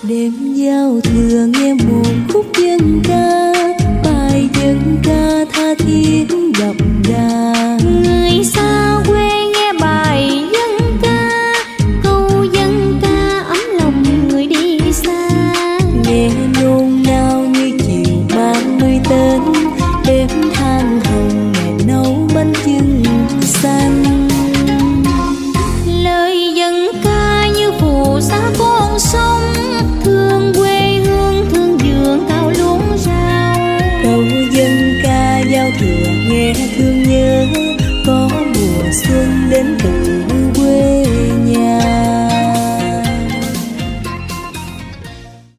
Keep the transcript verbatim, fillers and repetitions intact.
Đêm giao thừa nghe một khúc dân ca, bài dân ca tha thiết đậm đà. Người xa quê nghe bài dân ca, câu dân ca ấm lòng người đi xa. Nghe nôn nao như chiều mang mươi tên, đêm than hồng mẹ nấu bánh chưng xanh. Lời dân ca như phù sa con sông, thương quê hương thương vườn cao luống rau. Câu dân ca giao thừa nghe thương nhớ, có mùa xuân đến từ